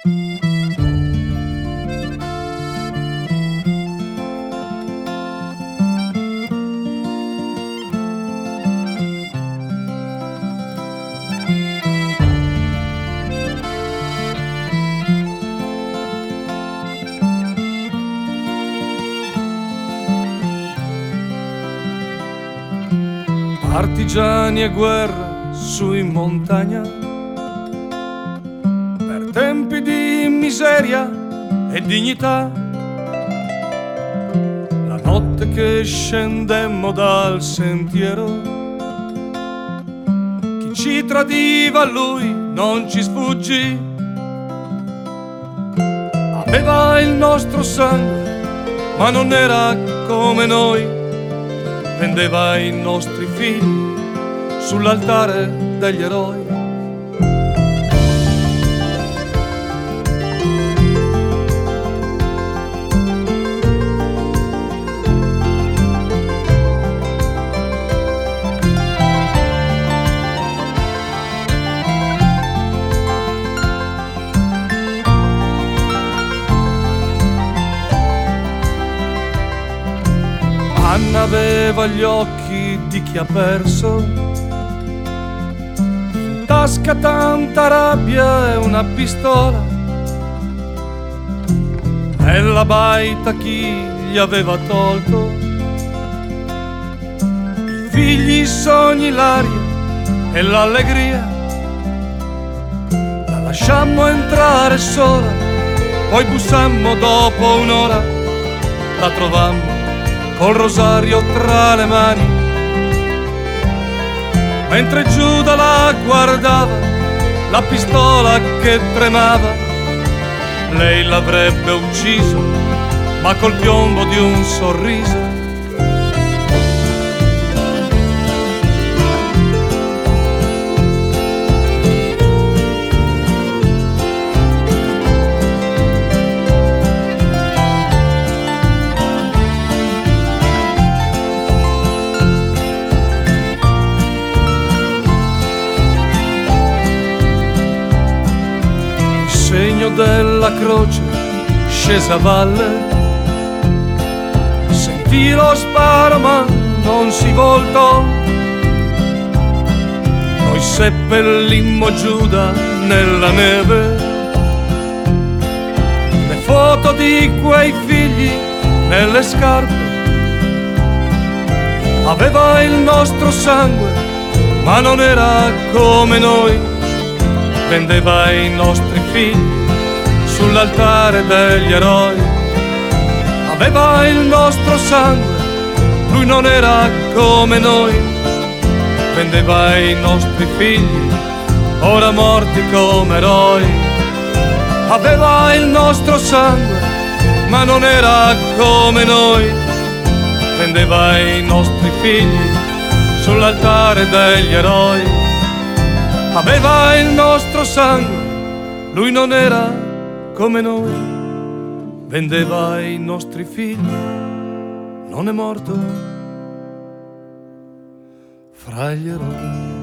Partigiani e guerra su in montagna, per tempi di miseria e dignità. La notte che scendemmo dal sentiero, chi ci tradiva a lui non ci sfuggì. Aveva il nostro sangue, ma non era come noi. Vendeva i nostri figli sull'altare degli eroi. Anna aveva gli occhi di chi ha perso, in tasca tanta rabbia e una pistola, nella baita chi gli aveva tolto i figli, i sogni, l'aria e l'allegria. La lasciammo entrare sola, poi bussammo dopo un'ora, la trovammo col rosario tra le mani, mentre Giuda la guardava, la pistola che tremava. Lei l'avrebbe ucciso, ma col piombo di un sorriso. Segno della croce scesa a valle, sentì lo sparo ma non si voltò. Noi seppellimmo Giuda nella neve, le foto di quei figli nelle scarpe. Aveva il nostro sangue ma non era come noi. Vendeva i nostri figli sull'altare degli eroi. Aveva il nostro sangue, lui non era come noi. Vendeva i nostri figli, ora morti come eroi. Aveva il nostro sangue, ma non era come noi. Vendeva i nostri figli sull'altare degli eroi. Aveva il nostro sangue, lui non era come noi. Vendeva i nostri figli, non è morto fra gli eroi.